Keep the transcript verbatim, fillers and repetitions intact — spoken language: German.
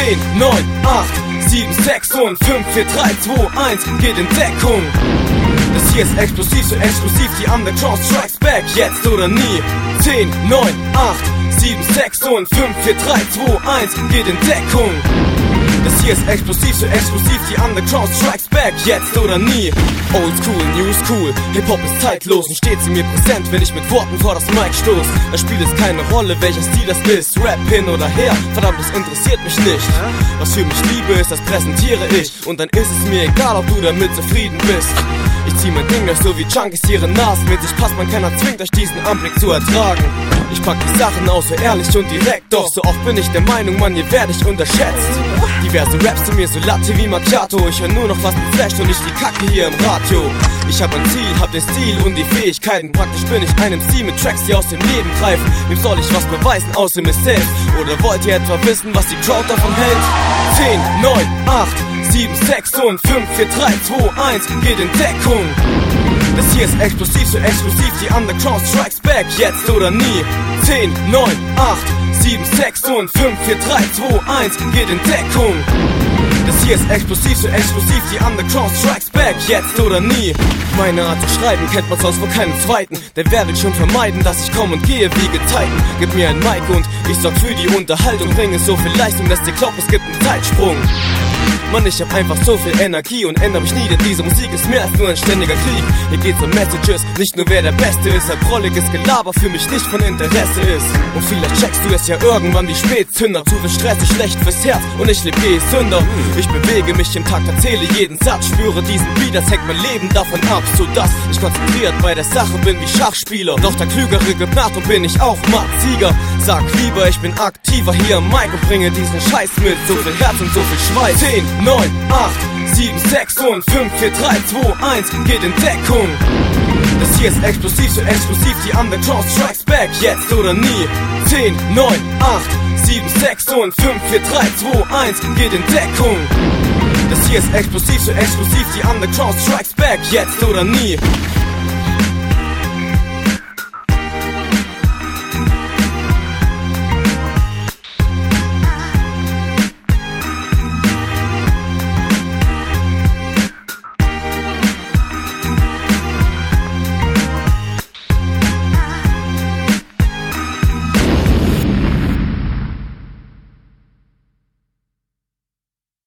zehn, neun, acht, sieben, sechs und fünf, vier, drei, zwei, eins, geht in Deckung. Das hier ist explosiv, so exklusiv, die Underground Strikes Back, jetzt oder nie. zehn, neun, acht, sieben, sechs und fünf, vier, drei, zwei, eins, geht in Deckung. Das hier ist explosiv, so exklusiv, die Underground Strikes Back, jetzt oder nie. Old school, new school, Hip-Hop ist zeitlos und stets in mir präsent, wenn ich mit Worten vor das Mic stoß. Da spielt es keine Rolle, welcher Stil das ist, Rap hin oder her, verdammt, das interessiert mich nicht. Was für mich Liebe ist, das präsentiere ich, und dann ist es mir egal, ob du damit zufrieden bist. Ich zieh mein Ding durch, so wie Junkies ihre Nasen mit sich passt, man keiner zwingt euch diesen Anblick zu ertragen. Ich pack die Sachen aus, so ehrlich und direkt, doch so oft bin ich der Meinung, Mann, hier werd ich unterschätzt. Diverse Raps zu mir so Latte wie Macchiato, ich hör nur noch was mit Flash und nicht die Kacke hier im Radio. Ich hab ein Ziel, hab den Stil und die Fähigkeiten, praktisch bin ich ein M C mit Tracks, die aus dem Leben greifen. Wem soll ich was beweisen, außer mir selbst? Oder wollt ihr etwa wissen, was die Crowd davon hält? zehn, neun, acht, sieben, sechs und fünf, vier, drei, zwei, eins, geht in Deckung. Das hier ist explosiv, so exklusiv, die Underground Strikes Back, jetzt oder nie. zehn, neun, acht, sieben, sechs und fünf, vier, drei, zwei, eins, geht in Deckung. Das hier ist explosiv, so exklusiv, die Underground Strikes Back, jetzt oder nie. Meine Art zu schreiben kennt man sonst von keinem zweiten. Der werdet schon vermeiden, dass ich komme und gehe wie Gezeiten. Gib mir ein Mic und ich sorg für die Unterhaltung. Bringe so viel Leistung, dass dir glaubt, es gibt einen Zeitsprung. Mann, ich hab einfach so viel Energie und ändere mich nie, denn diese Musik ist mehr als nur ein ständiger Krieg. Hier geht's um Messages, nicht nur wer der Beste ist. Ein prolliges Gelaber für mich nicht von Interesse ist. Und vielleicht checkst du es ja irgendwann wie Spätzünder. Zu viel Stress ist schlecht fürs Herz und ich lebe eh Sünder. Ich bewege mich im Takt, erzähle jeden Satz, spüre diesen Beat, als hängt mein Leben davon ab, so dass ich konzentriert bei der Sache bin wie Schachspieler. Doch der Klügere gibt nach und bin ich auch matt Sieger. Sag lieber, ich bin aktiver hier am Mic und bringe diesen Scheiß mit so viel Herz und so viel Schweiß. zehn, neun, acht, sieben, sechs und fünf, vier, drei, zwei, eins, geht in Deckung. Das hier ist explosiv, so exklusiv, die Underground Strikes Back, jetzt oder nie. zehn, neun, acht, sieben, sechs und fünf, vier, drei, zwei, eins, geht in Deckung. Das hier ist explosiv, so exklusiv, die Underground Strikes Back, jetzt oder nie.